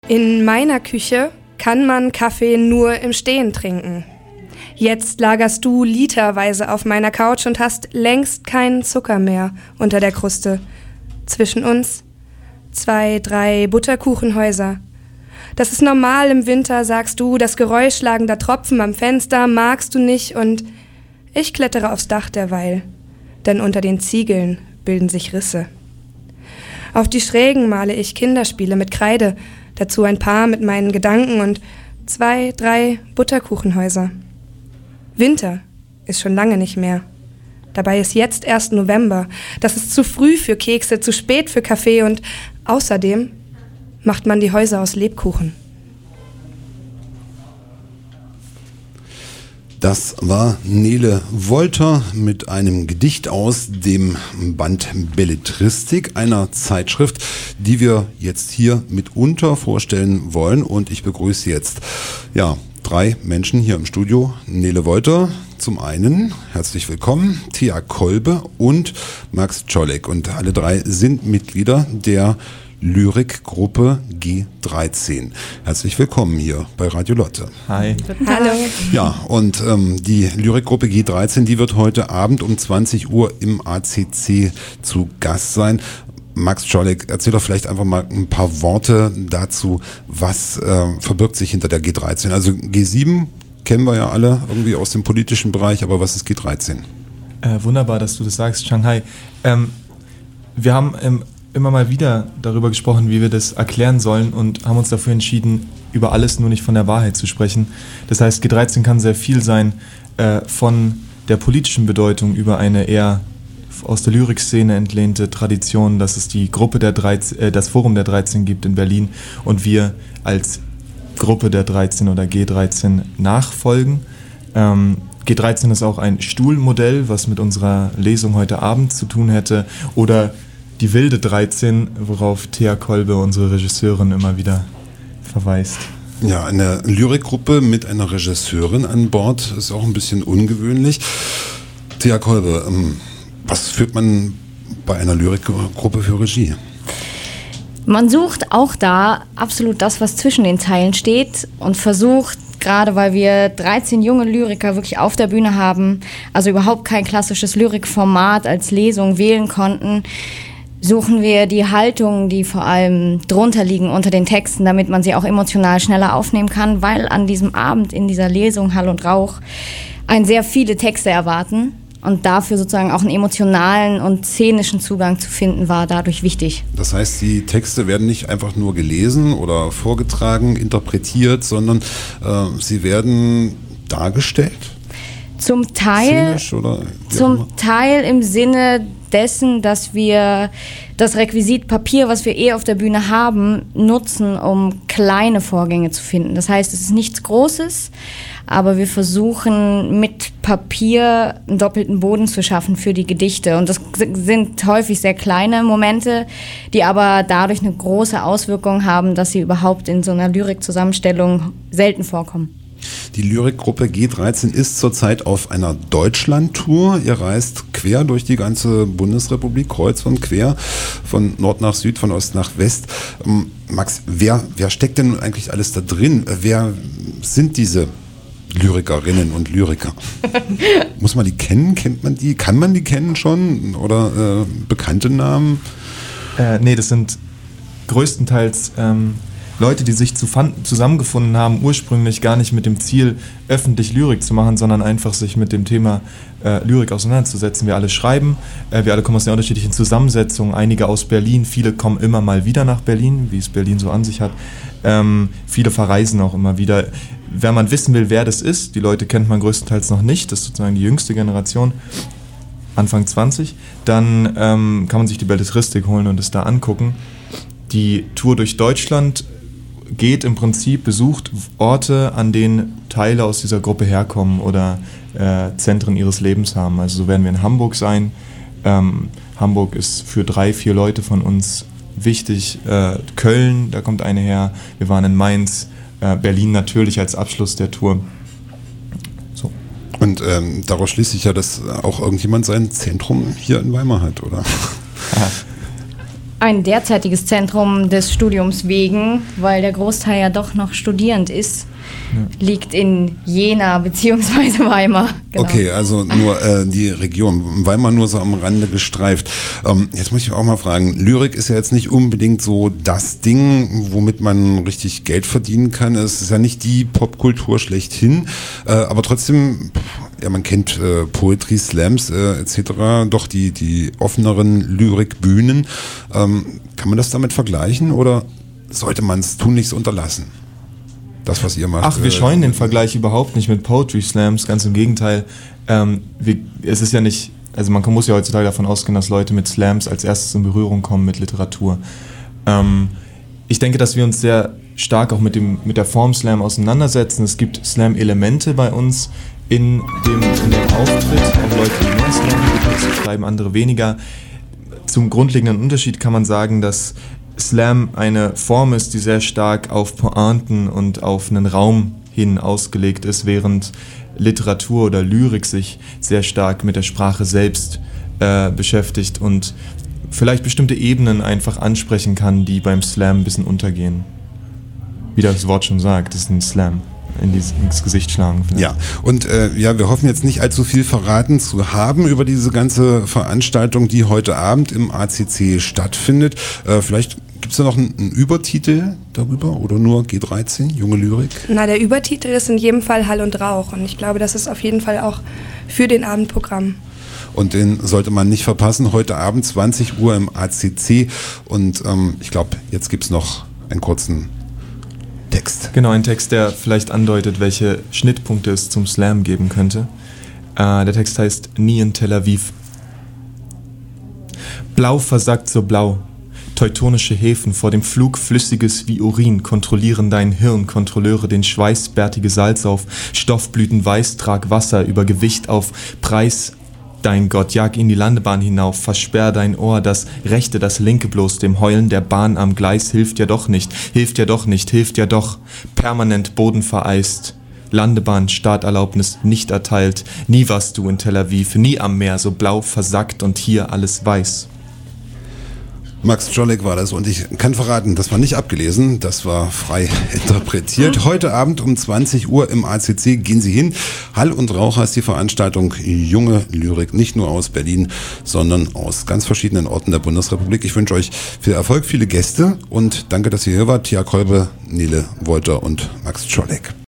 In meiner Küche kann man Kaffee nur im Stehen trinken. Jetzt lagerst du literweise auf meiner Couch und hast längst keinen Zucker mehr unter der Kruste. Zwischen uns 2, 3 Butterkuchenhäuser. Das ist normal im Winter, sagst du, das Geräusch schlagender Tropfen am Fenster magst du nicht und ich klettere aufs Dach derweil, denn unter den Ziegeln bilden sich Risse. Auf die Schrägen male ich Kinderspiele mit Kreide, dazu ein Paar mit meinen Gedanken und 2, 3 Butterkuchenhäuser. Winter ist schon lange nicht mehr. Dabei ist jetzt erst November. Das ist zu früh für Kekse, zu spät für Kaffee und außerdem macht man die Häuser aus Lebkuchen. Das war Nele Wolter mit einem Gedicht aus dem Band Belletristik, einer Zeitschrift, die wir jetzt hier mitunter vorstellen wollen. Und ich begrüße jetzt 3 Menschen hier im Studio. Nele Wolter zum einen, herzlich willkommen, Thea Kolbe und Max Czolek. Und alle 3 sind Mitglieder der Lyrikgruppe G13. Herzlich willkommen hier bei Radio Lotte. Hi. Hallo. Ja, und die Lyrikgruppe G13, die wird heute Abend um 20 Uhr im ACC zu Gast sein. Max Czolek, erzähl doch vielleicht einfach mal ein paar Worte dazu, was verbirgt sich hinter der G13. Also G7 kennen wir ja alle irgendwie aus dem politischen Bereich, aber was ist G13? Wunderbar, dass du das sagst, Shanghai. Wir haben immer mal wieder darüber gesprochen, wie wir das erklären sollen und haben uns dafür entschieden, über alles nur nicht von der Wahrheit zu sprechen. Das heißt, G13 kann sehr viel sein, von der politischen Bedeutung über eine eher aus der Lyrikszene entlehnte Tradition, dass es die Gruppe der 13, das Forum der 13 gibt in Berlin und wir als Gruppe der 13 oder G13 nachfolgen. G13 ist auch ein Stuhlmodell, was mit unserer Lesung heute Abend zu tun hätte, oder die wilde 13, worauf Thea Kolbe, unsere Regisseurin, immer wieder verweist. Ja, eine Lyrikgruppe mit einer Regisseurin an Bord ist auch ein bisschen ungewöhnlich. Thea Kolbe, was führt man bei einer Lyrikgruppe für Regie? Man sucht auch da absolut das, was zwischen den Zeilen steht und versucht, gerade weil wir 13 junge Lyriker wirklich auf der Bühne haben, also überhaupt kein klassisches Lyrikformat als Lesung wählen konnten, suchen wir die Haltungen, die vor allem drunter liegen unter den Texten, damit man sie auch emotional schneller aufnehmen kann, weil an diesem Abend in dieser Lesung Hall und Rauch einen sehr viele Texte erwarten und dafür sozusagen auch einen emotionalen und szenischen Zugang zu finden, war dadurch wichtig. Das heißt, die Texte werden nicht einfach nur gelesen oder vorgetragen, interpretiert, sondern sie werden dargestellt? Zum Teil im Sinne dessen, dass wir das Requisit Papier, was wir auf der Bühne haben, nutzen, um kleine Vorgänge zu finden. Das heißt, es ist nichts Großes, aber wir versuchen mit Papier einen doppelten Boden zu schaffen für die Gedichte. Und das sind häufig sehr kleine Momente, die aber dadurch eine große Auswirkung haben, dass sie überhaupt in so einer Lyrikzusammenstellung selten vorkommen. Die Lyrikgruppe G13 ist zurzeit auf einer Deutschland-Tour. Ihr reist quer durch die ganze Bundesrepublik, kreuz und quer, von Nord nach Süd, von Ost nach West. Max, wer steckt denn eigentlich alles da drin? Wer sind diese Lyrikerinnen und Lyriker? Muss man die kennen? Kennt man die? Kann man die kennen schon? Oder bekannte Namen? Nee, das sind größtenteils Leute, die sich zusammengefunden haben, ursprünglich gar nicht mit dem Ziel, öffentlich Lyrik zu machen, sondern einfach sich mit dem Thema Lyrik auseinanderzusetzen. Wir alle schreiben, wir alle kommen aus einer unterschiedlichen Zusammensetzung, einige aus Berlin, viele kommen immer mal wieder nach Berlin, wie es Berlin so an sich hat. Viele verreisen auch immer wieder. Wenn man wissen will, wer das ist, die Leute kennt man größtenteils noch nicht, das ist sozusagen die jüngste Generation, Anfang 20, dann kann man sich die Belletristik holen und es da angucken. Die Tour durch Deutschland geht im Prinzip, besucht Orte, an denen Teile aus dieser Gruppe herkommen oder Zentren ihres Lebens haben. Also so werden wir in Hamburg sein. Hamburg ist für 3-4 Leute von uns wichtig. Köln, da kommt eine her. Wir waren in Mainz. Berlin natürlich als Abschluss der Tour. So. Und daraus schließt sich ja, dass auch irgendjemand sein Zentrum hier in Weimar hat, oder? ein derzeitiges Zentrum des Studiums wegen, weil der Großteil ja doch noch studierend ist, liegt in Jena bzw. Weimar. Genau. Okay, also nur die Region Weimar nur so am Rande gestreift. Jetzt muss ich auch mal fragen, Lyrik ist ja jetzt nicht unbedingt so das Ding, womit man richtig Geld verdienen kann. Es ist ja nicht die Popkultur schlechthin, aber trotzdem, ja, man kennt Poetry Slams etc., doch die offeneren Lyrikbühnen. Kann man das damit vergleichen oder sollte man es tunlichst unterlassen? Das, was ihr macht. Ach, wir scheuen den Vergleich überhaupt nicht mit Poetry Slams, ganz im Gegenteil. Es ist ja nicht, also man muss ja heutzutage davon ausgehen, dass Leute mit Slams als erstes in Berührung kommen mit Literatur. Ich denke, dass wir uns sehr stark auch mit der Form Slam auseinandersetzen. Es gibt Slam-Elemente bei uns in dem Auftritt, auch Leute, die mehr Slam schreiben, andere weniger. Zum grundlegenden Unterschied kann man sagen, dass Slam eine Form ist, die sehr stark auf Pointen und auf einen Raum hin ausgelegt ist, während Literatur oder Lyrik sich sehr stark mit der Sprache selbst beschäftigt und vielleicht bestimmte Ebenen einfach ansprechen kann, die beim Slam ein bisschen untergehen. Wie das Wort schon sagt, das ist ein Slam. Ins Gesicht schlagen. Vielleicht. Ja, und wir hoffen jetzt nicht allzu viel verraten zu haben über diese ganze Veranstaltung, die heute Abend im ACC stattfindet. Vielleicht gibt es da noch einen Übertitel darüber oder nur G13, junge Lyrik? Na, der Übertitel ist in jedem Fall Hall und Rauch und ich glaube, das ist auf jeden Fall auch für den Abendprogramm. Und den sollte man nicht verpassen, heute Abend 20 Uhr im ACC und ich glaube, jetzt gibt es noch einen kurzen Text. Genau, ein Text, der vielleicht andeutet, welche Schnittpunkte es zum Slam geben könnte. Der Text heißt Nie in Tel Aviv. Blau versagt so blau. Teutonische Häfen vor dem Flug flüssiges wie Urin kontrollieren dein Hirn, Kontrolleure den Schweiß, bärtige Salz auf, Stoffblüten weiß, trag Wasser, über Gewicht auf, Preis, dein Gott, jag in die Landebahn hinauf, versperr dein Ohr, das rechte, das linke bloß, dem Heulen der Bahn am Gleis hilft ja doch nicht, hilft ja doch nicht, hilft ja doch, permanent Boden vereist. Landebahn, Starterlaubnis nicht erteilt, nie warst du in Tel Aviv, nie am Meer, so blau versackt und hier alles weiß. Max Czolek war das und ich kann verraten, das war nicht abgelesen, das war frei interpretiert. Heute Abend um 20 Uhr im ACC gehen Sie hin. Hall und Rauch heißt die Veranstaltung, junge Lyrik, nicht nur aus Berlin, sondern aus ganz verschiedenen Orten der Bundesrepublik. Ich wünsche euch viel Erfolg, viele Gäste und danke, dass ihr hier wart. Tia Kolbe, Nele Wolter und Max Czolek.